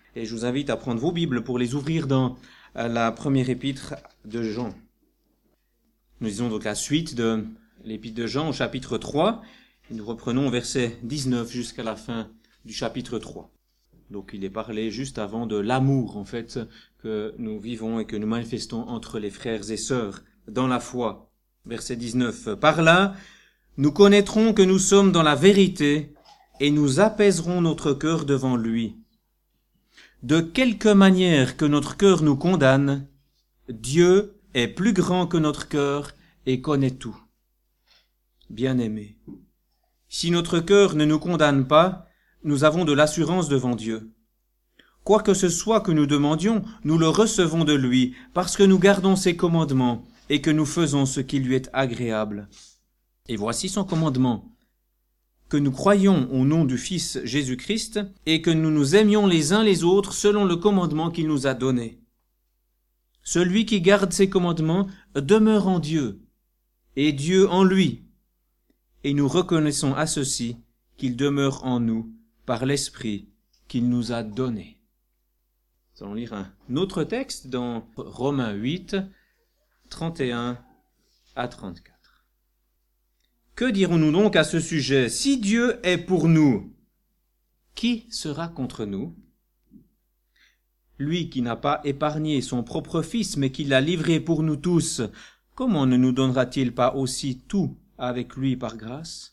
Et je vous invite à prendre vos Bibles pour les ouvrir dans la première épître de Jean. Nous lisons donc la suite de l'épître de Jean au chapitre 3. Et nous reprenons verset 19 jusqu'à la fin du chapitre 3. Donc il est parlé juste avant de l'amour, en fait, que nous vivons et que nous manifestons entre les frères et sœurs dans la foi. Verset 19. Par là, nous connaîtrons que nous sommes dans la vérité et nous apaiserons notre cœur devant lui. De quelque manière que notre cœur nous condamne, Dieu est plus grand que notre cœur et connaît tout. Bien-aimés, si notre cœur ne nous condamne pas, nous avons de l'assurance devant Dieu. Quoi que ce soit que nous demandions, nous le recevons de lui, parce que nous gardons ses commandements et que nous faisons ce qui lui est agréable. Et voici son commandement, que nous croyions au nom du Fils Jésus-Christ et que nous nous aimions les uns les autres selon le commandement qu'il nous a donné. Celui qui garde ses commandements demeure en Dieu, et Dieu en lui. Et nous reconnaissons à ceci qu'il demeure en nous par l'Esprit qu'il nous a donné. Nous allons lire un autre texte dans Romains 8, 31 à 34. Que dirons-nous donc à ce sujet? Si Dieu est pour nous, qui sera contre nous? Lui qui n'a pas épargné son propre Fils, mais qui l'a livré pour nous tous, comment ne nous donnera-t-il pas aussi tout avec lui par grâce?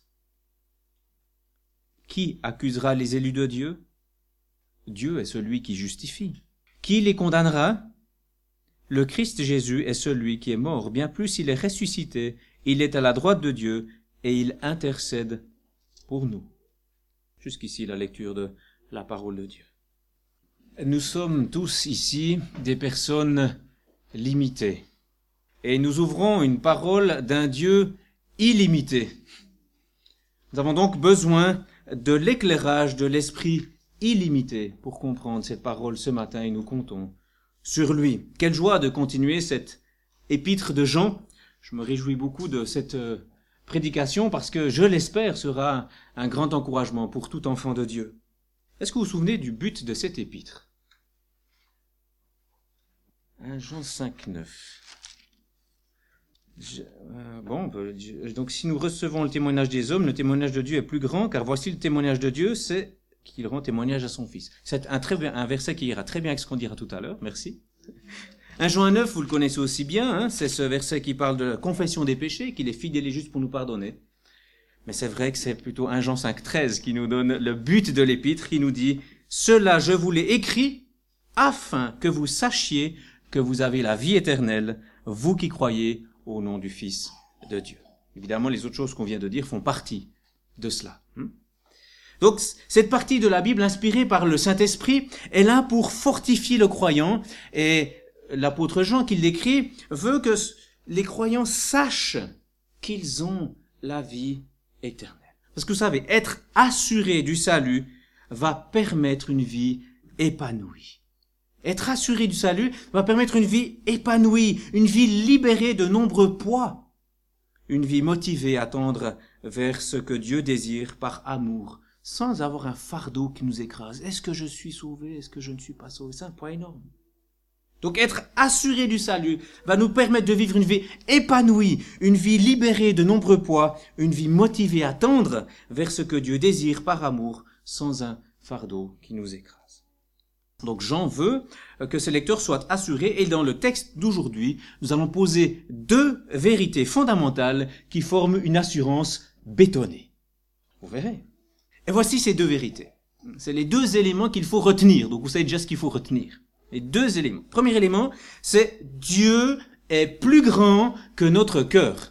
Qui accusera les élus de Dieu? Dieu est celui qui justifie. Qui les condamnera? Le Christ Jésus est celui qui est mort, bien plus il est ressuscité, il est à la droite de Dieu, et il intercède pour nous. Jusqu'ici la lecture de la parole de Dieu. Nous sommes tous ici des personnes limitées, et nous ouvrons une parole d'un Dieu illimité. Nous avons donc besoin de l'éclairage de l'Esprit illimité pour comprendre cette parole ce matin, et nous comptons sur lui. Quelle joie de continuer cette épître de Jean. Je me réjouis beaucoup de cette prédication parce que, je l'espère, sera un grand encouragement pour tout enfant de Dieu. Est-ce que vous vous souvenez du but de cette épître? 1 Jean 5, 9. Donc si nous recevons le témoignage des hommes, le témoignage de Dieu est plus grand, car voici le témoignage de Dieu, c'est qu'il rend témoignage à son Fils. C'est un verset qui ira très bien avec ce qu'on dira tout à l'heure, merci. 1 Jean 9, vous le connaissez aussi bien, c'est ce verset qui parle de la confession des péchés, qu'il est fidèle et juste pour nous pardonner. Mais c'est vrai que c'est plutôt 1 Jean 5, 13 qui nous donne le but de l'épître, qui nous dit « Cela je vous l'ai écrit, afin que vous sachiez que vous avez la vie éternelle, vous qui croyez au nom du Fils de Dieu. » Évidemment, les autres choses qu'on vient de dire font partie de cela. Donc, cette partie de la Bible inspirée par le Saint-Esprit est là pour fortifier le croyant, et l'apôtre Jean qui l'écrit veut que les croyants sachent qu'ils ont la vie éternelle. Parce que vous savez, être assuré du salut va permettre une vie épanouie. Être assuré du salut va permettre une vie épanouie, une vie libérée de nombreux poids, une vie motivée à tendre vers ce que Dieu désire par amour, sans avoir un fardeau qui nous écrase. Est-ce que je suis sauvé? Est-ce que je ne suis pas sauvé? C'est un poids énorme. Donc être assuré du salut va nous permettre de vivre une vie épanouie, une vie libérée de nombreux poids, une vie motivée à tendre vers ce que Dieu désire par amour, sans un fardeau qui nous écrase. Donc Jean veut que ses lecteurs soient assurés, et dans le texte d'aujourd'hui, nous allons poser deux vérités fondamentales qui forment une assurance bétonnée. Vous verrez. Et voici ces deux vérités. C'est les deux éléments qu'il faut retenir. Donc vous savez déjà ce qu'il faut retenir. Les deux éléments. Premier élément, c'est Dieu est plus grand que notre cœur.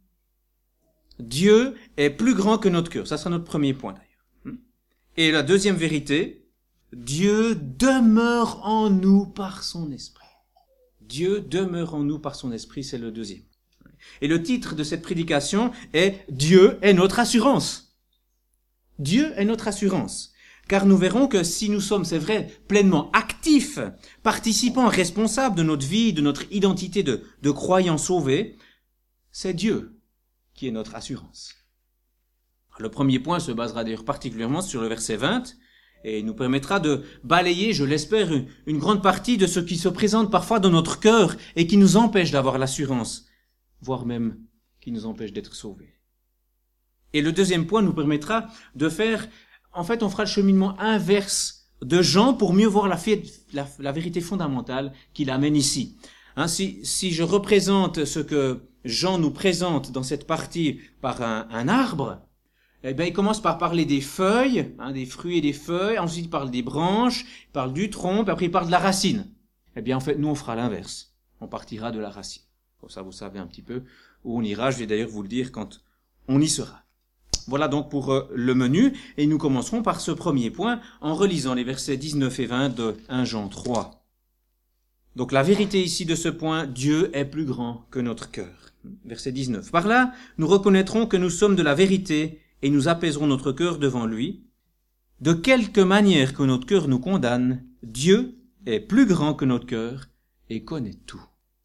Dieu est plus grand que notre cœur. Ça sera notre premier point d'ailleurs. Et la deuxième vérité, Dieu demeure en nous par son esprit. Dieu demeure en nous par son esprit, c'est le deuxième. Et le titre de cette prédication est Dieu est notre assurance. Dieu est notre assurance. Car nous verrons que si nous sommes, c'est vrai, pleinement actifs, participants, responsables de notre vie, de notre identité de croyants sauvés, c'est Dieu qui est notre assurance. Le premier point se basera d'ailleurs particulièrement sur le verset 20, Et il nous permettra de balayer, je l'espère, une grande partie de ce qui se présente parfois dans notre cœur et qui nous empêche d'avoir l'assurance, voire même qui nous empêche d'être sauvés. Et le deuxième point nous permettra de faire, en fait, on fera le cheminement inverse de Jean pour mieux voir la vérité fondamentale qu'il amène ici. Hein, si je représente ce que Jean nous présente dans cette partie par un arbre, eh bien, il commence par parler des feuilles, des fruits et des feuilles, ensuite il parle des branches, il parle du tronc, puis après il parle de la racine. Eh bien, en fait, nous, on fera l'inverse. On partira de la racine. Comme ça, vous savez un petit peu où on ira. Je vais d'ailleurs vous le dire quand on y sera. Voilà donc pour le menu, et nous commencerons par ce premier point en relisant les versets 19 et 20 de 1 Jean 3. Donc la vérité ici de ce point, Dieu est plus grand que notre cœur. Verset 19. Par là, nous reconnaîtrons que nous sommes de la vérité et nous apaiserons notre cœur devant lui. De quelque manière que notre cœur nous condamne, Dieu est plus grand que notre cœur et connaît tout.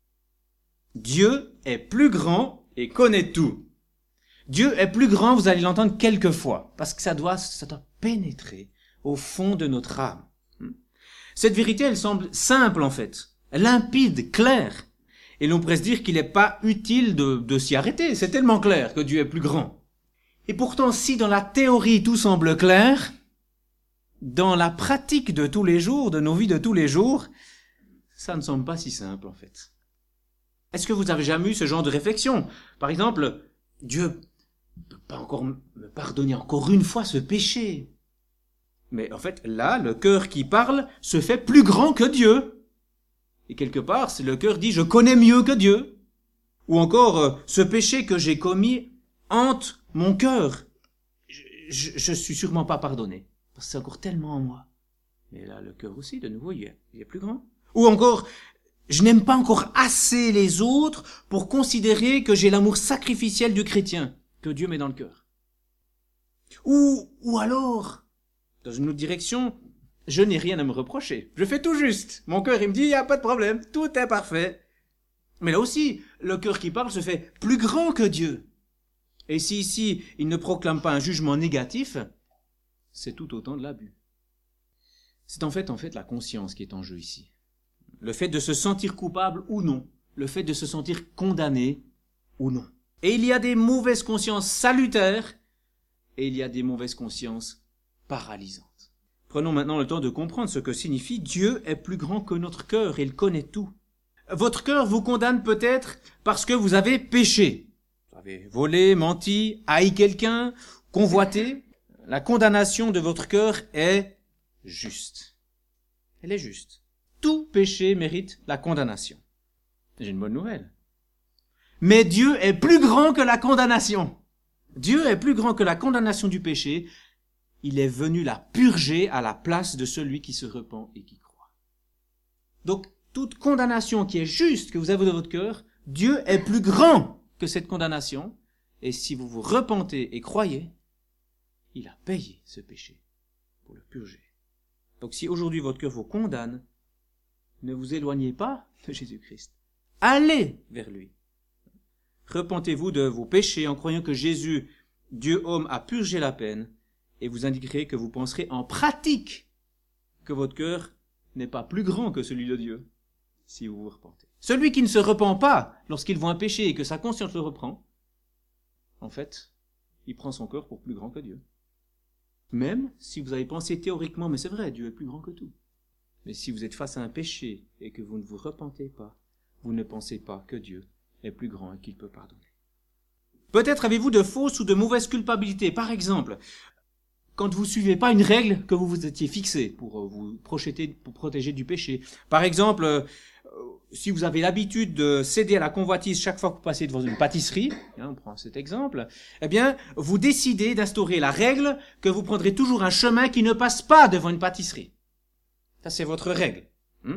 Dieu est plus grand et connaît tout. Dieu est plus grand, vous allez l'entendre quelques fois, parce que ça doit pénétrer au fond de notre âme. Cette vérité, elle semble simple en fait, limpide, claire. Et l'on pourrait se dire qu'il n'est pas utile de s'y arrêter, c'est tellement clair que Dieu est plus grand. Et pourtant, si dans la théorie tout semble clair, dans la pratique de tous les jours, de nos vies de tous les jours, ça ne semble pas si simple en fait. Est-ce que vous avez jamais eu ce genre de réflexion? Par exemple, Dieu ne peut pas encore me pardonner encore une fois ce péché. Mais en fait, là, le cœur qui parle se fait plus grand que Dieu. Et quelque part, c'est le cœur dit « je connais mieux que Dieu ». Ou encore, ce péché que j'ai commis hante mon cœur. Je suis sûrement pas pardonné, parce que c'est encore tellement en moi. Mais là, le cœur aussi, de nouveau, il est plus grand. Ou encore, je n'aime pas encore assez les autres pour considérer que j'ai l'amour sacrificiel du chrétien que Dieu met dans le cœur. Ou alors, dans une autre direction, je n'ai rien à me reprocher. Je fais tout juste. Mon cœur, il me dit, il n'y a pas de problème, tout est parfait. Mais là aussi, le cœur qui parle se fait plus grand que Dieu. Et si ici, il ne proclame pas un jugement négatif, c'est tout autant de l'abus. C'est en fait la conscience qui est en jeu ici. Le fait de se sentir coupable ou non. Le fait de se sentir condamné ou non. Et il y a des mauvaises consciences salutaires et il y a des mauvaises consciences paralysantes. Prenons maintenant le temps de comprendre ce que signifie Dieu est plus grand que notre cœur et il connaît tout. Votre cœur vous condamne peut-être parce que vous avez péché. Vous avez volé, menti, haï quelqu'un, convoité. La condamnation de votre cœur est juste. Elle est juste. Tout péché mérite la condamnation. J'ai une bonne nouvelle. Mais Dieu est plus grand que la condamnation. Dieu est plus grand que la condamnation du péché. Il est venu la purger à la place de celui qui se repent et qui croit. Donc, toute condamnation qui est juste que vous avez dans votre cœur, Dieu est plus grand que cette condamnation. Et si vous vous repentez et croyez, il a payé ce péché pour le purger. Donc, si aujourd'hui votre cœur vous condamne, ne vous éloignez pas de Jésus-Christ. Allez vers lui. Repentez-vous de vos péchés en croyant que Jésus, Dieu homme, a purgé la peine et vous indiquerez que vous penserez en pratique que votre cœur n'est pas plus grand que celui de Dieu si vous vous repentez. Celui qui ne se repent pas lorsqu'il voit un péché et que sa conscience le reprend, en fait, il prend son cœur pour plus grand que Dieu. Même si vous avez pensé théoriquement, mais c'est vrai, Dieu est plus grand que tout. Mais si vous êtes face à un péché et que vous ne vous repentez pas, vous ne pensez pas que Dieu est plus grand et qu'il peut pardonner. Peut-être avez-vous de fausses ou de mauvaises culpabilités. Par exemple, quand vous ne suivez pas une règle que vous vous étiez fixée pour vous protéger du péché. Par exemple, si vous avez l'habitude de céder à la convoitise chaque fois que vous passez devant une pâtisserie, on prend cet exemple, eh bien, vous décidez d'instaurer la règle que vous prendrez toujours un chemin qui ne passe pas devant une pâtisserie. Ça, c'est votre règle.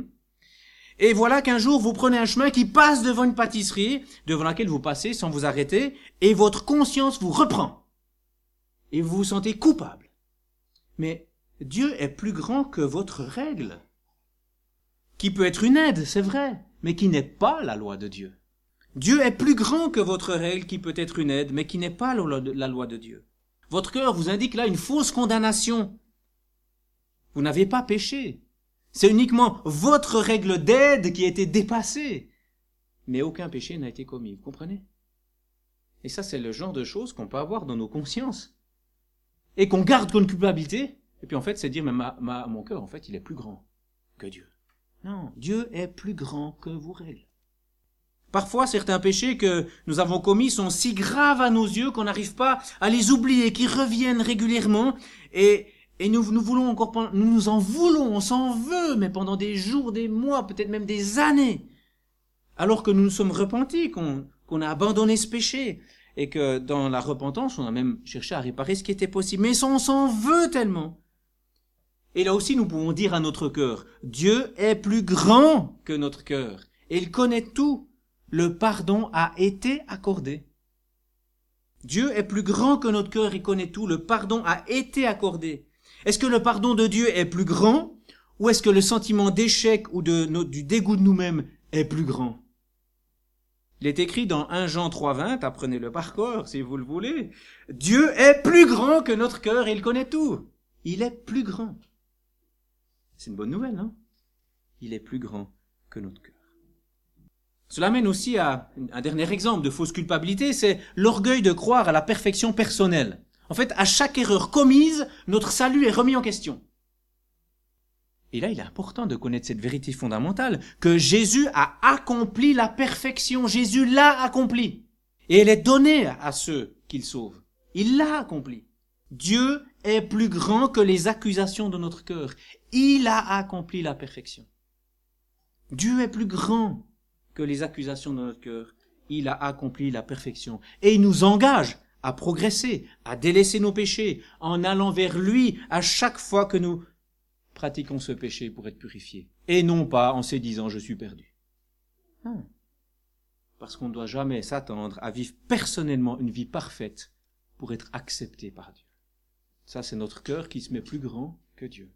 Et voilà qu'un jour, vous prenez un chemin qui passe devant une pâtisserie, devant laquelle vous passez sans vous arrêter, et votre conscience vous reprend. Et vous vous sentez coupable. Mais Dieu est plus grand que votre règle, qui peut être une aide, c'est vrai, mais qui n'est pas la loi de Dieu. Dieu est plus grand que votre règle, qui peut être une aide, mais qui n'est pas la loi de Dieu. Votre cœur vous indique là une fausse condamnation. Vous n'avez pas péché. C'est uniquement votre règle d'aide qui a été dépassée. Mais aucun péché n'a été commis, vous comprenez? Et ça, c'est le genre de choses qu'on peut avoir dans nos consciences. Et qu'on garde comme culpabilité. Et puis en fait, c'est dire, mais mon cœur, en fait, il est plus grand que Dieu. Non, Dieu est plus grand que vos règles. Parfois, certains péchés que nous avons commis sont si graves à nos yeux qu'on n'arrive pas à les oublier, qui reviennent régulièrement. Et nous voulons encore, nous nous en voulons, on s'en veut, mais pendant des jours, des mois, peut-être même des années. Alors que nous nous sommes repentis, qu'on a abandonné ce péché. Et que dans la repentance, on a même cherché à réparer ce qui était possible. Mais on s'en veut tellement. Et là aussi, nous pouvons dire à notre cœur, Dieu est plus grand que notre cœur. Et il connaît tout. Le pardon a été accordé. Dieu est plus grand que notre cœur, il connaît tout. Le pardon a été accordé. Est-ce que le pardon de Dieu est plus grand ou est-ce que le sentiment d'échec ou du dégoût de nous-mêmes est plus grand? Il est écrit dans 1 Jean 3,20, apprenez-le par cœur si vous le voulez. Dieu est plus grand que notre cœur et il connaît tout. Il est plus grand. C'est une bonne nouvelle, non? Il est plus grand que notre cœur. Cela mène aussi à un dernier exemple de fausse culpabilité, c'est l'orgueil de croire à la perfection personnelle. En fait, à chaque erreur commise, notre salut est remis en question. Et là, il est important de connaître cette vérité fondamentale, que Jésus a accompli la perfection. Jésus l'a accompli. Et elle est donnée à ceux qu'il sauve. Il l'a accompli. Dieu est plus grand que les accusations de notre cœur. Il a accompli la perfection. Dieu est plus grand que les accusations de notre cœur. Il a accompli la perfection. Et il nous engage à progresser, à délaisser nos péchés, en allant vers lui à chaque fois que nous pratiquons ce péché pour être purifiés. Et non pas en se disant « je suis perdu ». Non. Parce qu'on ne doit jamais s'attendre à vivre personnellement une vie parfaite pour être accepté par Dieu. Ça, c'est notre cœur qui se met plus grand que Dieu.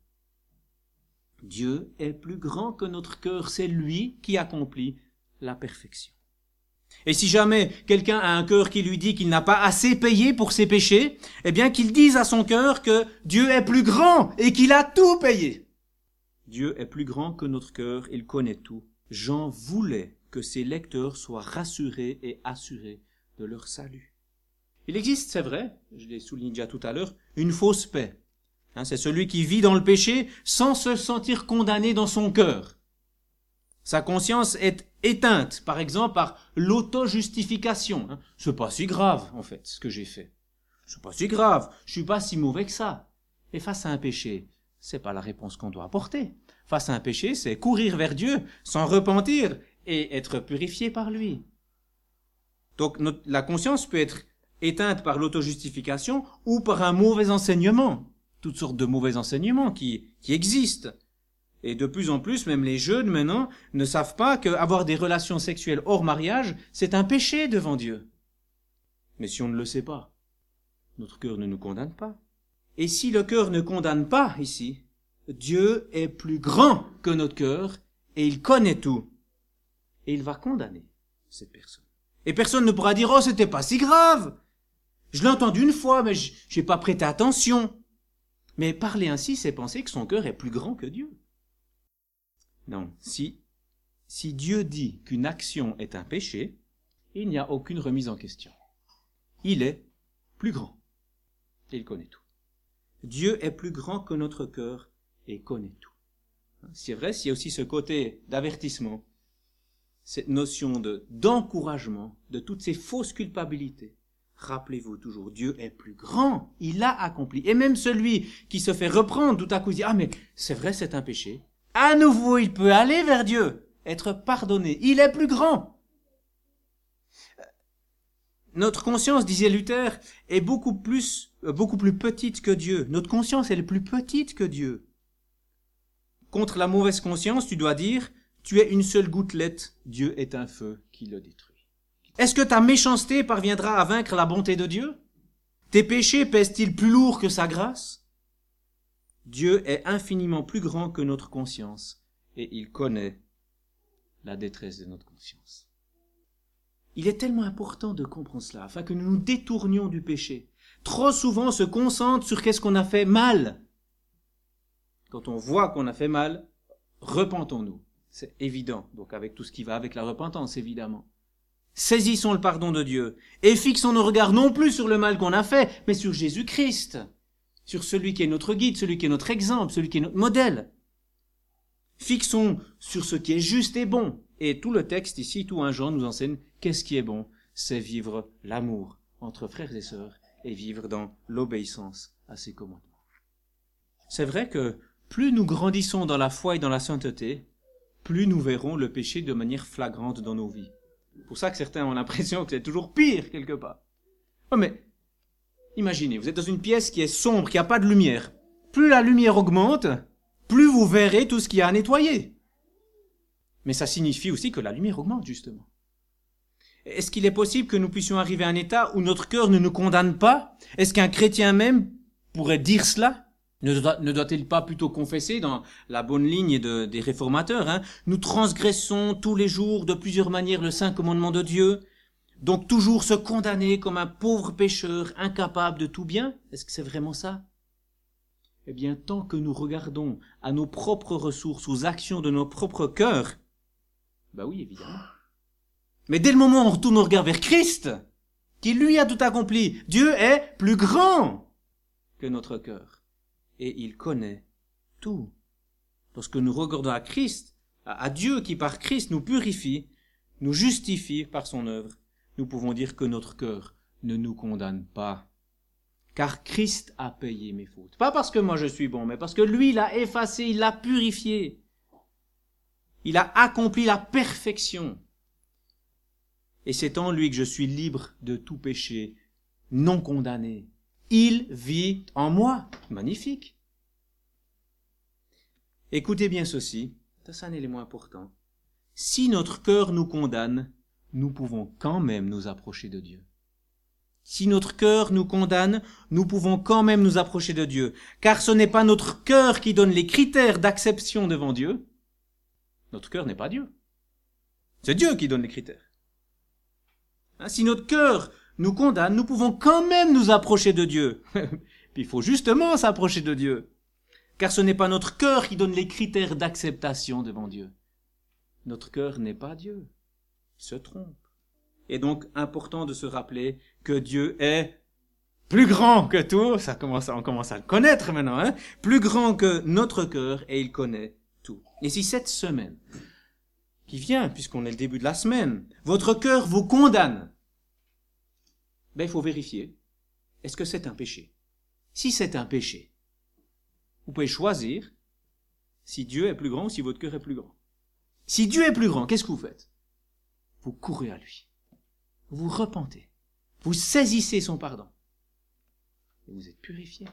Dieu est plus grand que notre cœur. C'est lui qui accomplit la perfection. Et si jamais quelqu'un a un cœur qui lui dit qu'il n'a pas assez payé pour ses péchés, eh bien qu'il dise à son cœur que Dieu est plus grand et qu'il a tout payé. Dieu est plus grand que notre cœur, il connaît tout. Jean voulait que ses lecteurs soient rassurés et assurés de leur salut. Il existe, c'est vrai, je l'ai souligné déjà tout à l'heure, une fausse paix. C'est celui qui vit dans le péché sans se sentir condamné dans son cœur. Sa conscience est éteinte, par exemple, par l'auto-justification. C'est pas si grave, en fait, ce que j'ai fait. C'est pas si grave, je suis pas si mauvais que ça. Et face à un péché, c'est pas la réponse qu'on doit apporter. Face à un péché, c'est courir vers Dieu, s'en repentir et être purifié par lui. Donc, la conscience peut être éteinte par l'auto-justification ou par un mauvais enseignement. Toutes sortes de mauvais enseignements qui existent. Et de plus en plus, même les jeunes maintenant ne savent pas qu'avoir des relations sexuelles hors mariage, c'est un péché devant Dieu. Mais si on ne le sait pas, notre cœur ne nous condamne pas. Et si le cœur ne condamne pas ici, Dieu est plus grand que notre cœur et il connaît tout. Et il va condamner cette personne. Et personne ne pourra dire « Oh, c'était pas si grave. Je l'ai entendu une fois, mais j'ai pas prêté attention. » Mais parler ainsi, c'est penser que son cœur est plus grand que Dieu. Non, si Dieu dit qu'une action est un péché, il n'y a aucune remise en question. Il est plus grand. Et il connaît tout. Dieu est plus grand que notre cœur et connaît tout. C'est vrai, il y a aussi ce côté d'avertissement, cette notion d'encouragement de toutes ces fausses culpabilités. Rappelez-vous toujours, Dieu est plus grand, il a accompli. Et même celui qui se fait reprendre tout à coup, dit « Ah mais c'est vrai, c'est un péché ». À nouveau, il peut aller vers Dieu, être pardonné. Il est plus grand. Notre conscience, disait Luther, est beaucoup plus petite que Dieu. Notre conscience, elle est plus petite que Dieu. Contre la mauvaise conscience, tu dois dire, tu es une seule gouttelette, Dieu est un feu qui le détruit. Est-ce que ta méchanceté parviendra à vaincre la bonté de Dieu? Tes péchés pèsent-ils plus lourd que sa grâce? Dieu est infiniment plus grand que notre conscience et il connaît la détresse de notre conscience. Il est tellement important de comprendre cela afin que nous nous détournions du péché. Trop souvent on se concentre sur qu'est-ce qu'on a fait mal. Quand on voit qu'on a fait mal, repentons-nous. C'est évident. Donc avec tout ce qui va avec la repentance, évidemment. Saisissons le pardon de Dieu et fixons nos regards non plus sur le mal qu'on a fait, mais sur Jésus-Christ, sur celui qui est notre guide, celui qui est notre exemple, celui qui est notre modèle. Fixons sur ce qui est juste et bon. Et tout le texte ici, tout 1 Jean nous enseigne qu'est-ce qui est bon, c'est vivre l'amour entre frères et sœurs et vivre dans l'obéissance à ses commandements. C'est vrai que plus nous grandissons dans la foi et dans la sainteté, plus nous verrons le péché de manière flagrante dans nos vies. C'est pour ça que certains ont l'impression que c'est toujours pire quelque part. Oh mais, imaginez, vous êtes dans une pièce qui est sombre, qui n'a pas de lumière. Plus la lumière augmente, plus vous verrez tout ce qu'il y a à nettoyer. Mais ça signifie aussi que la lumière augmente, justement. Est-ce qu'il est possible que nous puissions arriver à un état où notre cœur ne nous condamne pas? Est-ce qu'un chrétien même pourrait dire cela? Ne doit-il pas plutôt confesser dans la bonne ligne des réformateurs, nous transgressons tous les jours de plusieurs manières le saint commandement de Dieu, donc toujours se condamner comme un pauvre pécheur incapable de tout bien? Est-ce que c'est vraiment ça? Eh bien, tant que nous regardons à nos propres ressources, aux actions de nos propres cœurs, ben oui, évidemment. Mais dès le moment où on retourne nos regards vers Christ, qui lui a tout accompli, Dieu est plus grand que notre cœur. Et il connaît tout. Lorsque nous regardons à Christ, à Dieu qui par Christ nous purifie, nous justifie par son œuvre, nous pouvons dire que notre cœur ne nous condamne pas. Car Christ a payé mes fautes. Pas parce que moi je suis bon, mais parce que lui l'a effacé, il l'a purifié. Il a accompli la perfection. Et c'est en lui que je suis libre de tout péché, non condamné. Il vit en moi. Magnifique. Écoutez bien ceci, c'est un élément important. Si notre cœur nous condamne, nous pouvons quand même nous approcher de Dieu. Si notre cœur nous condamne, nous pouvons quand même nous approcher de Dieu. Car ce n'est pas notre cœur qui donne les critères d'acception devant Dieu. Notre cœur n'est pas Dieu. C'est Dieu qui donne les critères. Si notre cœur nous condamne, nous pouvons quand même nous approcher de Dieu. Puis il faut justement s'approcher de Dieu. Car ce n'est pas notre cœur qui donne les critères d'acceptation devant Dieu. Notre cœur n'est pas Dieu. Il se trompe. Et donc, important de se rappeler que Dieu est plus grand que tout. On commence à le connaître maintenant, plus grand que notre cœur et il connaît tout. Et si cette semaine qui vient, puisqu'on est le début de la semaine, votre cœur vous condamne, il faut vérifier. Est-ce que c'est un péché? Si c'est un péché, vous pouvez choisir si Dieu est plus grand ou si votre cœur est plus grand. Si Dieu est plus grand, qu'est-ce que vous faites? Vous courez à lui. Vous repentez. Vous saisissez son pardon. Et vous êtes purifié.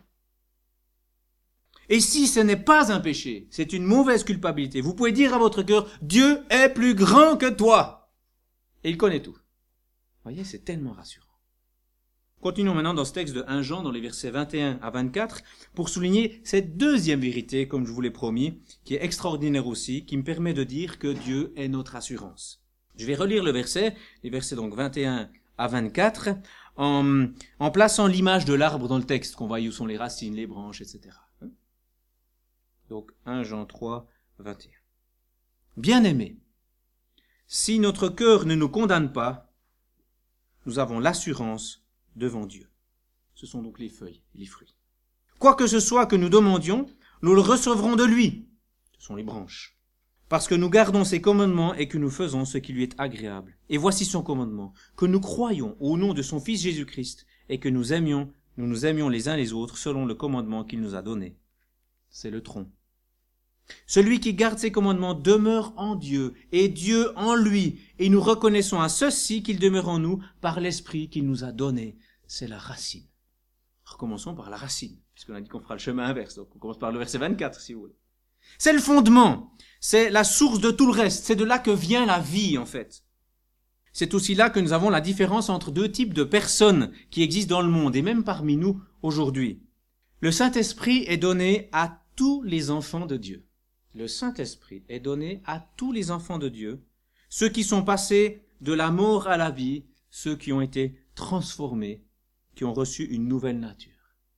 Et si ce n'est pas un péché, c'est une mauvaise culpabilité, vous pouvez dire à votre cœur, Dieu est plus grand que toi. Et il connaît tout. Vous voyez, c'est tellement rassurant. Continuons maintenant dans ce texte de 1 Jean, dans les versets 21 à 24, pour souligner cette deuxième vérité, comme je vous l'ai promis, qui est extraordinaire aussi, qui me permet de dire que Dieu est notre assurance. Je vais relire le verset, les versets donc 21 à 24, en plaçant l'image de l'arbre dans le texte, qu'on voit où sont les racines, les branches, etc. Donc 1 Jean 3, 21. Bien-aimés, si notre cœur ne nous condamne pas, nous avons l'assurance devant Dieu. Ce sont donc les feuilles, les fruits. Quoi que ce soit que nous demandions, nous le recevrons de lui. Ce sont les branches. Parce que nous gardons ses commandements et que nous faisons ce qui lui est agréable. Et voici son commandement, que nous croyions au nom de son Fils Jésus-Christ et que nous nous aimions les uns les autres selon le commandement qu'il nous a donné. C'est le tronc. Celui qui garde ses commandements demeure en Dieu et Dieu en lui. Et nous reconnaissons à ceci qu'il demeure en nous par l'esprit qu'il nous a donné. C'est la racine. Recommençons par la racine, puisqu'on a dit qu'on fera le chemin inverse. Donc on commence par le verset 24, si vous voulez. C'est le fondement. C'est la source de tout le reste. C'est de là que vient la vie, en fait. C'est aussi là que nous avons la différence entre deux types de personnes qui existent dans le monde, et même parmi nous aujourd'hui. Le Saint-Esprit est donné à tous les enfants de Dieu. Le Saint-Esprit est donné à tous les enfants de Dieu, ceux qui sont passés de la mort à la vie, ceux qui ont été transformés, qui ont reçu une nouvelle nature.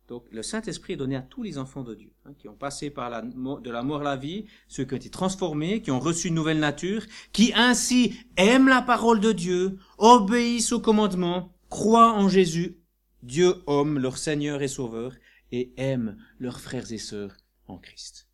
Donc, le Saint-Esprit est donné à tous les enfants de Dieu, qui ont passé par de la mort à la vie, ceux qui ont été transformés, qui ont reçu une nouvelle nature, qui ainsi aiment la parole de Dieu, obéissent aux commandements, croient en Jésus, Dieu homme, leur Seigneur et Sauveur, et aiment leurs frères et sœurs en Christ.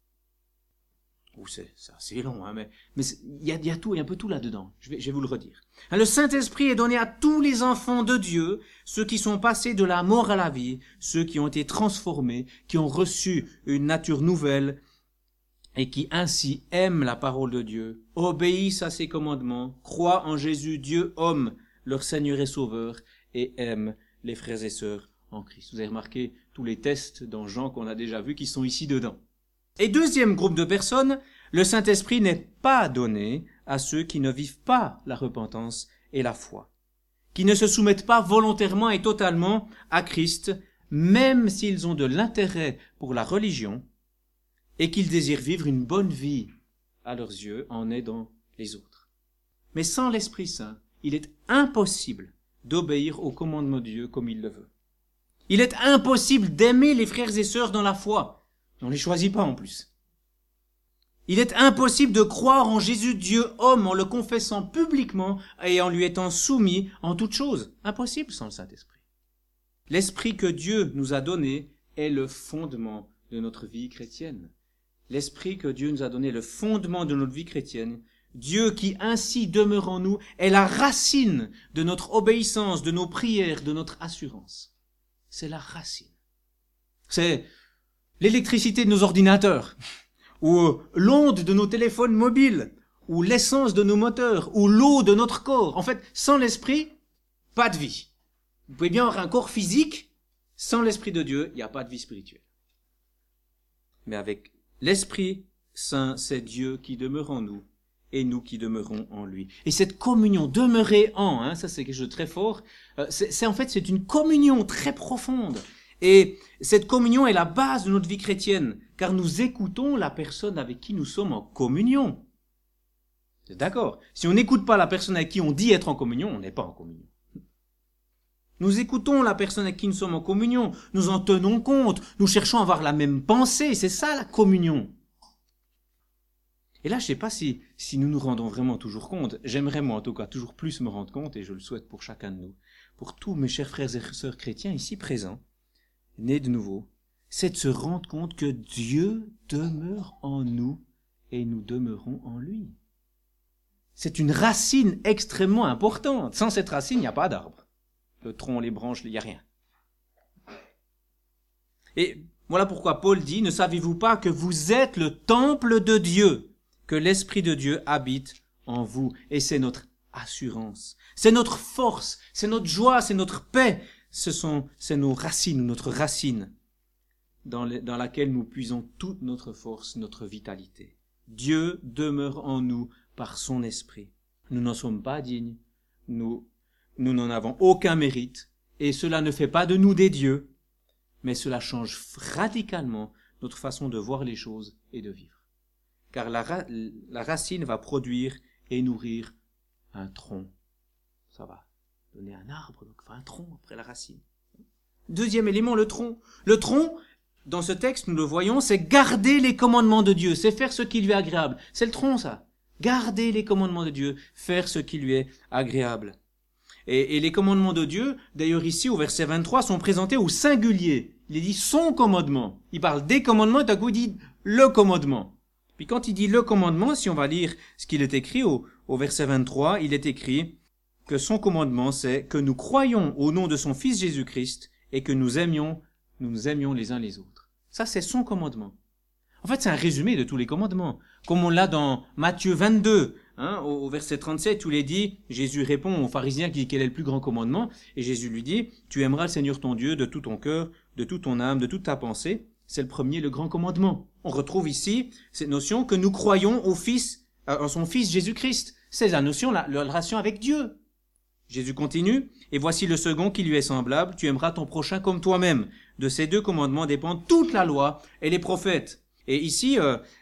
C'est assez long, mais il y a tout, il y a un peu tout là-dedans. Je vais vous le redire. Le Saint-Esprit est donné à tous les enfants de Dieu, ceux qui sont passés de la mort à la vie, ceux qui ont été transformés, qui ont reçu une nature nouvelle, et qui ainsi aiment la parole de Dieu, obéissent à ses commandements, croient en Jésus, Dieu homme, leur Seigneur et Sauveur, et aiment les frères et sœurs en Christ. Vous avez remarqué tous les tests dans Jean qu'on a déjà vus qui sont ici dedans. Et deuxième groupe de personnes, le Saint-Esprit n'est pas donné à ceux qui ne vivent pas la repentance et la foi, qui ne se soumettent pas volontairement et totalement à Christ, même s'ils ont de l'intérêt pour la religion et qu'ils désirent vivre une bonne vie à leurs yeux en aidant les autres. Mais sans l'Esprit Saint, il est impossible d'obéir aux commandements de Dieu comme il le veut. Il est impossible d'aimer les frères et sœurs dans la foi. On ne les choisit pas en plus. Il est impossible de croire en Jésus, Dieu homme, en le confessant publiquement et en lui étant soumis en toutes choses. Impossible sans le Saint-Esprit. L'Esprit que Dieu nous a donné est le fondement de notre vie chrétienne. L'Esprit que Dieu nous a donné est le fondement de notre vie chrétienne. Dieu qui ainsi demeure en nous est la racine de notre obéissance, de nos prières, de notre assurance. C'est la racine. C'est l'électricité de nos ordinateurs, ou l'onde de nos téléphones mobiles, ou l'essence de nos moteurs, ou l'eau de notre corps. En fait, sans l'Esprit, pas de vie. Vous pouvez bien avoir un corps physique, sans l'Esprit de Dieu, il n'y a pas de vie spirituelle. Mais avec l'Esprit Saint, c'est Dieu qui demeure en nous, et nous qui demeurons en lui. Et cette communion, demeurer en, ça c'est quelque chose de très fort, c'est une communion très profonde. Et cette communion est la base de notre vie chrétienne, car nous écoutons la personne avec qui nous sommes en communion. C'est d'accord. Si on n'écoute pas la personne avec qui on dit être en communion, on n'est pas en communion. Nous écoutons la personne avec qui nous sommes en communion, nous en tenons compte, nous cherchons à avoir la même pensée, c'est ça la communion. Et là, je ne sais pas si nous nous rendons vraiment toujours compte. J'aimerais moi en tout cas toujours plus me rendre compte, et je le souhaite pour chacun de nous, pour tous mes chers frères et sœurs chrétiens ici présents, nés de nouveau, c'est de se rendre compte que Dieu demeure en nous et nous demeurons en lui. C'est une racine extrêmement importante. Sans cette racine, il n'y a pas d'arbre. Le tronc, les branches, il n'y a rien. Et voilà pourquoi Paul dit, ne savez-vous pas que vous êtes le temple de Dieu, que l'Esprit de Dieu habite en vous, et c'est notre assurance, c'est notre force, c'est notre joie, c'est notre paix, c'est nos racines, notre racine, dans laquelle nous puisons toute notre force, notre vitalité. Dieu demeure en nous par son Esprit. Nous n'en sommes pas dignes, nous n'en avons aucun mérite, et cela ne fait pas de nous des dieux, mais cela change radicalement notre façon de voir les choses et de vivre. Car la racine va produire et nourrir un tronc. Ça va donner un arbre, donc un tronc après la racine. Deuxième élément, le tronc. Le tronc, dans ce texte, nous le voyons, c'est garder les commandements de Dieu, c'est faire ce qui lui est agréable. C'est le tronc, ça. Garder les commandements de Dieu, faire ce qui lui est agréable. Et les commandements de Dieu, d'ailleurs ici au verset 23, sont présentés au singulier. Il est dit son commandement. Il parle des commandements, et d'un coup il dit le commandement. Puis quand il dit le commandement, si on va lire ce qu'il est écrit au verset 23, il est écrit que son commandement, c'est que nous croyons au nom de son Fils Jésus-Christ et que nous nous aimions les uns les autres. Ça, c'est son commandement. En fait, c'est un résumé de tous les commandements. Comme on l'a dans Matthieu 22, au verset 37, où il est dit, Jésus répond aux pharisiens qui dit quel est le plus grand commandement, et Jésus lui dit, tu aimeras le Seigneur ton Dieu de tout ton cœur, de toute ton âme, de toute ta pensée. C'est le premier, le grand commandement. On retrouve ici cette notion que nous croyons en son Fils Jésus-Christ. C'est la notion, la relation avec Dieu. Jésus continue, et voici le second qui lui est semblable, tu aimeras ton prochain comme toi-même. De ces deux commandements dépendent toute la loi et les prophètes. Et ici,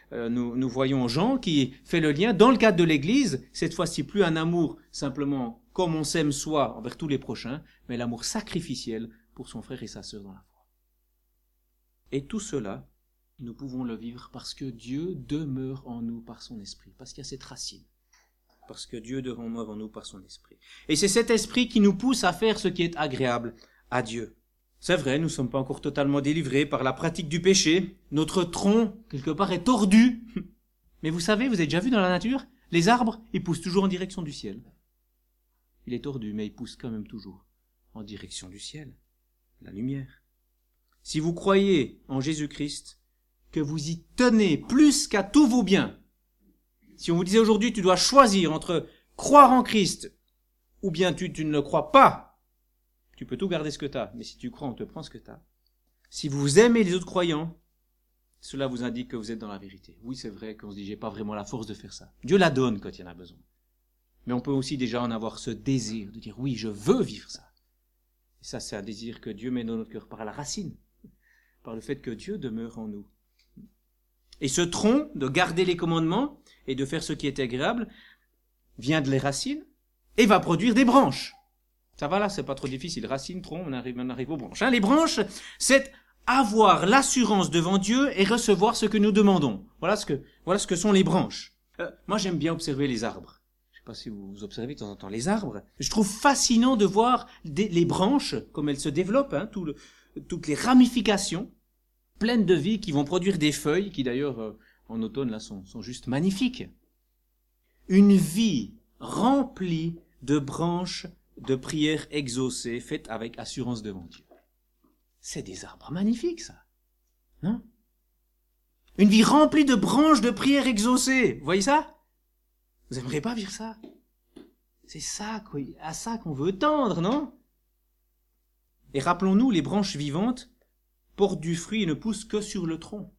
nous voyons Jean qui fait le lien, dans le cadre de l'Église, cette fois-ci plus un amour simplement comme on s'aime soi envers tous les prochains, mais l'amour sacrificiel pour son frère et sa sœur dans la foi. Et tout cela, nous pouvons le vivre parce que Dieu demeure en nous par son esprit, parce qu'il y a cette racine. Parce que Dieu demeure en nous par son esprit. Et c'est cet esprit qui nous pousse à faire ce qui est agréable à Dieu. C'est vrai, nous ne sommes pas encore totalement délivrés par la pratique du péché. Notre tronc, quelque part, est tordu. Mais vous savez, vous avez déjà vu dans la nature, les arbres, ils poussent toujours en direction du ciel. Il est tordu, mais il pousse quand même toujours en direction du ciel, la lumière. Si vous croyez en Jésus-Christ, que vous y tenez plus qu'à tous vos biens, si on vous disait aujourd'hui, tu dois choisir entre croire en Christ ou bien tu ne le crois pas, tu peux tout garder ce que tu as, mais si tu crois, on te prend ce que tu as. Si vous aimez les autres croyants, cela vous indique que vous êtes dans la vérité. Oui, c'est vrai qu'on se dit, j'ai pas vraiment la force de faire ça. Dieu la donne quand il y en a besoin. Mais on peut aussi déjà en avoir ce désir de dire, oui, je veux vivre ça. Et ça, c'est un désir que Dieu met dans notre cœur par la racine, par le fait que Dieu demeure en nous. Et ce tronc de garder les commandements et de faire ce qui est agréable vient de les racines et va produire des branches. Ça va là, c'est pas trop difficile. Racines, tronc, on arrive aux branches. Les branches, c'est avoir l'assurance devant Dieu et recevoir ce que nous demandons. Voilà ce que sont les branches. Moi, j'aime bien observer les arbres. Je sais pas si vous observez de temps en temps les arbres. Je trouve fascinant de voir les branches, comme elles se développent, toutes les ramifications pleines de vie qui vont produire des feuilles qui d'ailleurs en automne là sont juste magnifiques. Une vie remplie de branches de prières exaucées faites avec assurance devant Dieu. C'est des arbres magnifiques ça, non? Une vie remplie de branches de prières exaucées, vous voyez ça? Vous aimeriez pas vivre ça? C'est ça, à ça qu'on veut tendre, non? Et rappelons-nous, les branches vivantes portent du fruit et ne poussent que sur le tronc.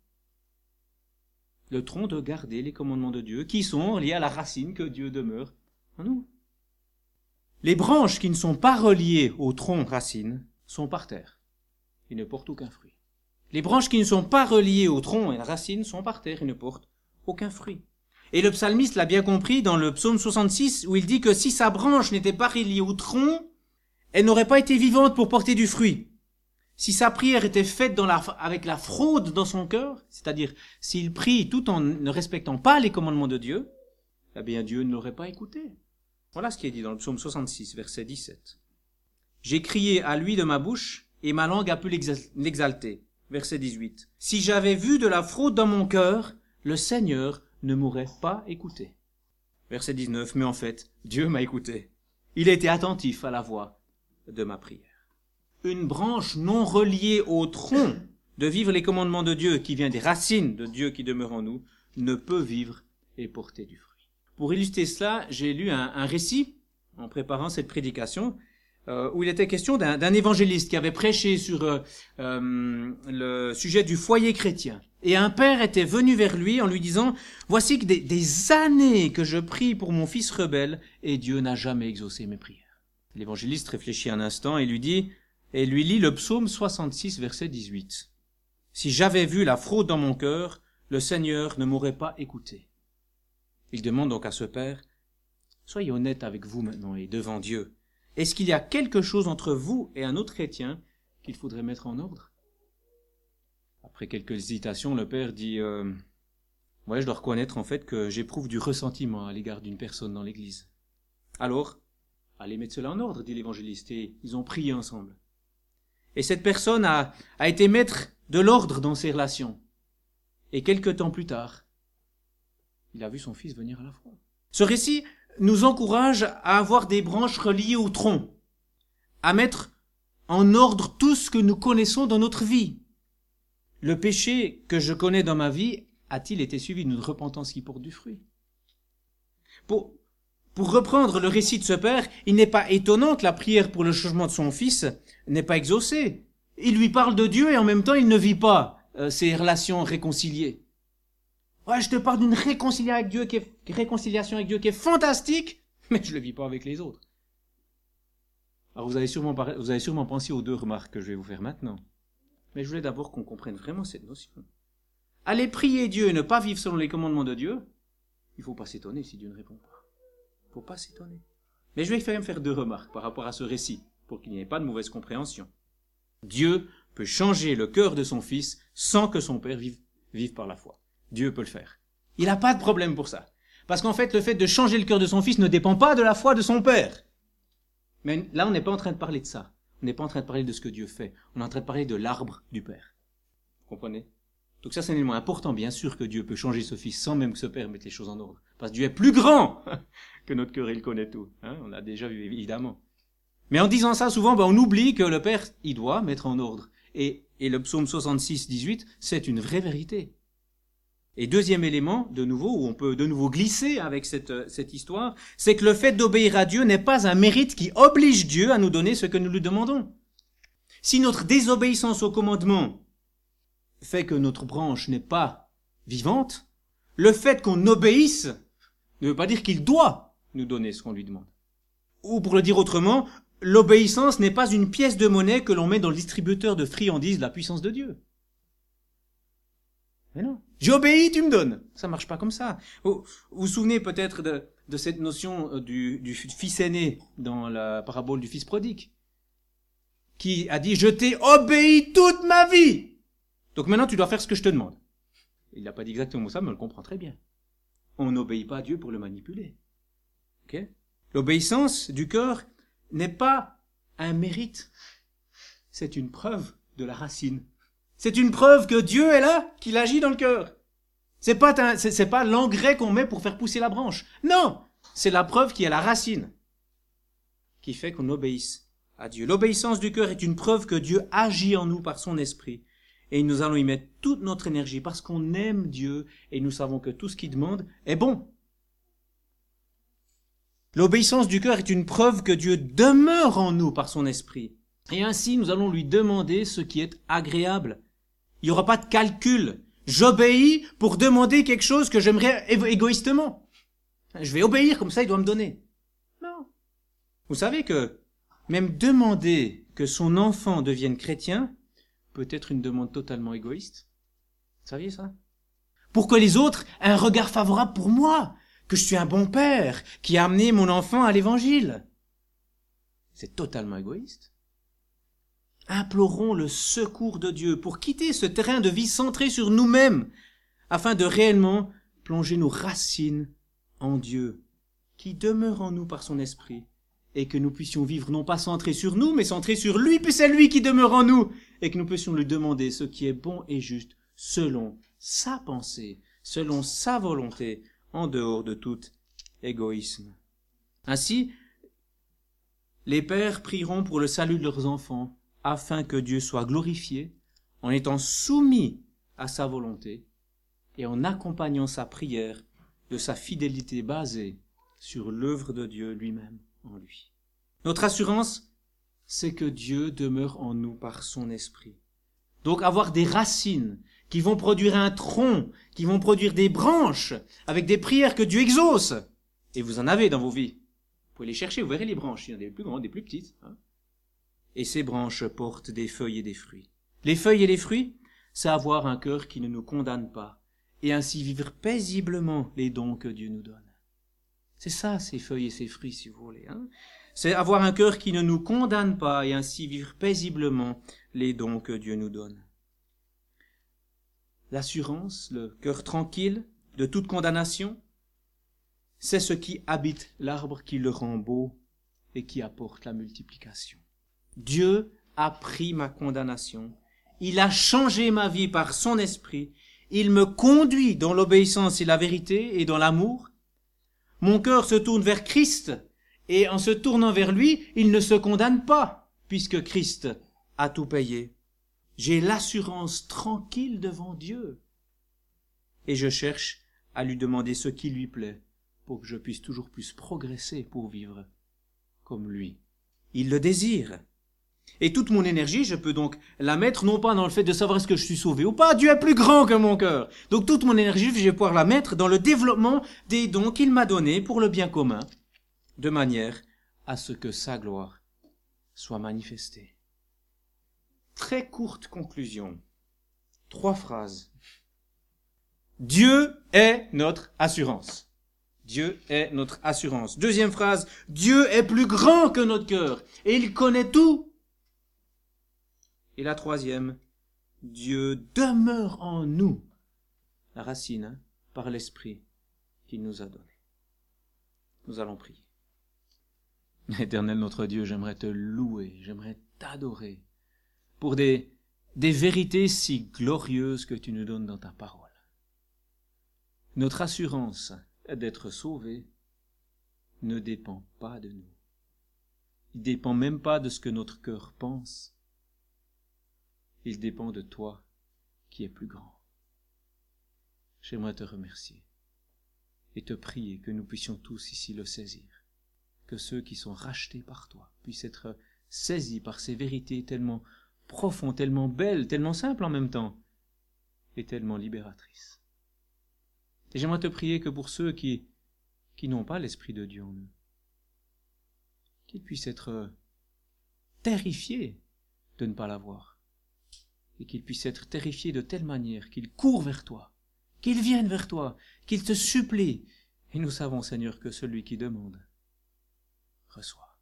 Le tronc de garder les commandements de Dieu, qui sont liés à la racine que Dieu demeure en nous. Les branches qui ne sont pas reliées au tronc racine sont par terre. Ils ne portent aucun fruit. Les branches qui ne sont pas reliées au tronc et à la racine sont par terre et ne portent aucun fruit. Et le psalmiste l'a bien compris dans le psaume 66 où il dit que si sa branche n'était pas reliée au tronc, elle n'aurait pas été vivante pour porter du fruit. Si sa prière était faite avec la fraude dans son cœur, c'est-à-dire s'il prie tout en ne respectant pas les commandements de Dieu, eh bien Dieu ne l'aurait pas écouté. Voilà ce qui est dit dans le psaume 66, verset 17. J'ai crié à lui de ma bouche et ma langue a pu l'exalter. Verset 18. Si j'avais vu de la fraude dans mon cœur, le Seigneur ne m'aurait pas écouté. Verset 19. Mais en fait, Dieu m'a écouté. Il était attentif à la voix de ma prière. Une branche non reliée au tronc de vivre les commandements de Dieu, qui vient des racines de Dieu qui demeure en nous, ne peut vivre et porter du fruit. Pour illustrer cela, j'ai lu un récit en préparant cette prédication où il était question d'un évangéliste qui avait prêché sur le sujet du foyer chrétien. Et un père était venu vers lui en lui disant « Voici que des années que je prie pour mon fils rebelle et Dieu n'a jamais exaucé mes prières. » L'évangéliste réfléchit un instant et lui lit le psaume 66, verset 18. « Si j'avais vu la fraude dans mon cœur, le Seigneur ne m'aurait pas écouté. » Il demande donc à ce père « Soyez honnête avec vous maintenant et devant Dieu. Est-ce qu'il y a quelque chose entre vous et un autre chrétien qu'il faudrait mettre en ordre ?» Après quelques hésitations, le père dit « Ouais, je dois reconnaître en fait que j'éprouve du ressentiment à l'égard d'une personne dans l'église. » Alors, allez mettre cela en ordre, dit l'évangéliste, et ils ont prié ensemble. Et cette personne a été maître de l'ordre dans ses relations. Et quelque temps plus tard, il a vu son fils venir à la foi. Ce récit nous encourage à avoir des branches reliées au tronc, à mettre en ordre tout ce que nous connaissons dans notre vie. Le péché que je connais dans ma vie a-t-il été suivi d'une repentance qui porte du fruit? Pour reprendre le récit de ce père, il n'est pas étonnant que la prière pour le changement de son fils n'est pas exaucée. Il lui parle de Dieu et en même temps il ne vit pas ses relations réconciliées. Ouais, je te parle d'une réconciliation avec Dieu qui est fantastique, mais je ne le vis pas avec les autres. Alors vous avez sûrement pensé aux deux remarques que je vais vous faire maintenant. Mais je voulais d'abord qu'on comprenne vraiment cette notion. Aller prier Dieu et ne pas vivre selon les commandements de Dieu, il ne faut pas s'étonner si Dieu ne répond pas. Il ne faut pas s'étonner. Mais je vais quand même faire deux remarques par rapport à ce récit, pour qu'il n'y ait pas de mauvaise compréhension. Dieu peut changer le cœur de son fils sans que son père vive par la foi. Dieu peut le faire. Il n'a pas de problème pour ça. Parce qu'en fait, le fait de changer le cœur de son fils ne dépend pas de la foi de son père. Mais là, on n'est pas en train de parler de ça. On n'est pas en train de parler de ce que Dieu fait. On est en train de parler de l'arbre du Père. Vous comprenez? Donc ça, c'est un élément important. Bien sûr que Dieu peut changer ce fils sans même que ce Père mette les choses en ordre. Parce que Dieu est plus grand que notre cœur, il connaît tout. On l'a déjà vu, évidemment. Mais en disant ça, souvent, on oublie que le Père, il doit mettre en ordre. Et le psaume 66, 18, c'est une vraie vérité. Et deuxième élément, de nouveau, où on peut de nouveau glisser avec cette histoire, c'est que le fait d'obéir à Dieu n'est pas un mérite qui oblige Dieu à nous donner ce que nous lui demandons. Si notre désobéissance au commandement fait que notre branche n'est pas vivante, le fait qu'on obéisse ne veut pas dire qu'il doit nous donner ce qu'on lui demande. Ou pour le dire autrement, l'obéissance n'est pas une pièce de monnaie que l'on met dans le distributeur de friandises de la puissance de Dieu. Mais non. J'obéis, tu me donnes. Ça marche pas comme ça. Vous vous souvenez peut-être de cette notion du fils aîné dans la parabole du fils prodigue, qui a dit « Je t'ai obéi toute ma vie. Donc maintenant tu dois faire ce que je te demande. » Il n'a pas dit exactement ça, mais on le comprend très bien. On n'obéit pas à Dieu pour le manipuler. Okay? L'obéissance du cœur n'est pas un mérite. C'est une preuve de la racine. C'est une preuve que Dieu est là, qu'il agit dans le cœur. C'est pas l'engrais qu'on met pour faire pousser la branche. Non! C'est la preuve qu'il y a la racine qui fait qu'on obéisse à Dieu. L'obéissance du cœur est une preuve que Dieu agit en nous par son esprit. Et nous allons y mettre toute notre énergie parce qu'on aime Dieu et nous savons que tout ce qu'il demande est bon. L'obéissance du cœur est une preuve que Dieu demeure en nous par son esprit. Et ainsi, nous allons lui demander ce qui est agréable. Il n'y aura pas de calcul. J'obéis pour demander quelque chose que j'aimerais égoïstement. Je vais obéir, comme ça il doit me donner. Non. Vous savez que même demander que son enfant devienne chrétien peut être une demande totalement égoïste. Vous saviez ça? Pour que les autres aient un regard favorable pour moi, que je suis un bon père qui a amené mon enfant à l'évangile. C'est totalement égoïste. Implorons le secours de Dieu pour quitter ce terrain de vie centré sur nous-mêmes, afin de réellement plonger nos racines en Dieu, qui demeure en nous par son esprit, et que nous puissions vivre non pas centrés sur nous, mais centrés sur lui, puis c'est lui qui demeure en nous, et que nous puissions lui demander ce qui est bon et juste, selon sa pensée, selon sa volonté, en dehors de tout égoïsme. Ainsi, les pères prieront pour le salut de leurs enfants, afin que Dieu soit glorifié, en étant soumis à sa volonté, et en accompagnant sa prière de sa fidélité basée sur l'œuvre de Dieu lui-même en lui. Notre assurance, c'est que Dieu demeure en nous par son esprit. Donc avoir des racines qui vont produire un tronc, qui vont produire des branches, avec des prières que Dieu exauce. Et vous en avez dans vos vies. Vous pouvez les chercher, vous verrez les branches. Il y en a des plus grandes, des plus petites. Et ces branches portent des feuilles et des fruits. Les feuilles et les fruits, c'est avoir un cœur qui ne nous condamne pas, et ainsi vivre paisiblement les dons que Dieu nous donne. C'est ça, ces feuilles et ces fruits, si vous voulez. C'est avoir un cœur qui ne nous condamne pas, et ainsi vivre paisiblement les dons que Dieu nous donne. L'assurance, le cœur tranquille de toute condamnation, c'est ce qui habite l'arbre qui le rend beau et qui apporte la multiplication. Dieu a pris ma condamnation. Il a changé ma vie par son esprit. Il me conduit dans l'obéissance et la vérité et dans l'amour. Mon cœur se tourne vers Christ et en se tournant vers lui, il ne se condamne pas puisque Christ a tout payé. J'ai l'assurance tranquille devant Dieu et je cherche à lui demander ce qui lui plaît pour que je puisse toujours plus progresser pour vivre comme lui. Il le désire. Et toute mon énergie, je peux donc la mettre non pas dans le fait de savoir est-ce que je suis sauvé ou pas, Dieu est plus grand que mon cœur. Donc toute mon énergie, je vais pouvoir la mettre dans le développement des dons qu'il m'a donnés pour le bien commun, de manière à ce que sa gloire soit manifestée. Très courte conclusion. 3 phrases. Dieu est notre assurance. Dieu est notre assurance. 2e phrase. Dieu est plus grand que notre cœur et il connaît tout. Et la troisième, Dieu demeure en nous. La racine, par l'Esprit qu'il nous a donné. Nous allons prier. Éternel notre Dieu, j'aimerais te louer, j'aimerais t'adorer pour des vérités si glorieuses que tu nous donnes dans ta parole. Notre assurance d'être sauvés ne dépend pas de nous. Il ne dépend même pas de ce que notre cœur pense. Il dépend de toi qui es plus grand. J'aimerais te remercier et te prier que nous puissions tous ici le saisir. Que ceux qui sont rachetés par toi puissent être saisis par ces vérités tellement profondes, tellement belles, tellement simples en même temps et tellement libératrices. Et j'aimerais te prier que pour ceux qui n'ont pas l'Esprit de Dieu en eux, qu'ils puissent être terrifiés de ne pas l'avoir et qu'ils puissent être terrifiés de telle manière qu'ils courent vers toi, qu'ils viennent vers toi, qu'ils te supplient. Et nous savons, Seigneur, que celui qui demande reçoit.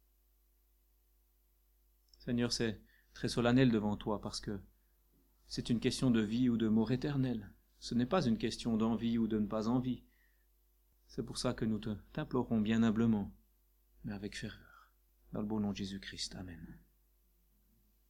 Seigneur, c'est très solennel devant toi parce que c'est une question de vie ou de mort éternelle. Ce n'est pas une question d'envie ou de ne pas envie. C'est pour ça que nous t'implorons bien humblement, mais avec ferveur. Dans le beau nom de Jésus-Christ. Amen.